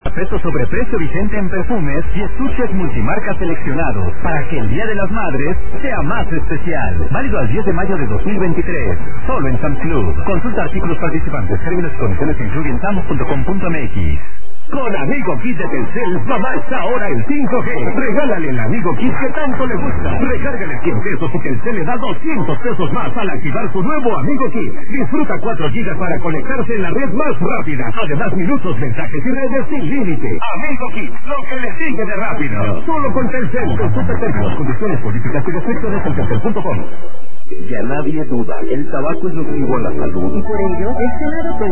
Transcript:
Peso sobre precio vigente en perfumes y estuches multimarcas seleccionados para que el Día de las Madres sea más especial. Válido al 10 de mayo de 2023. Solo en Sam's Club. Consulta artículos participantes. Términos y condiciones se incluyen en sams.com.mx. Con Amigo Kit de Telcel, mamá está ahora en 5G. Regálale el Amigo Kit que tanto le gusta. Recárgale 100 pesos y Telcel le da 200 pesos más al activar su nuevo Amigo Kit. Disfruta 4 gigas para conectarse en la red más rápida. Además, minutos, mensajes y redes sin límite. Amigo Kit, lo que le sigue de rápido. Solo con Telcel. Consulta términos, condiciones, políticas y restricciones en telcel.com. Ya nadie duda, el tabaco es nocivo a la salud. Y por ello, el Senado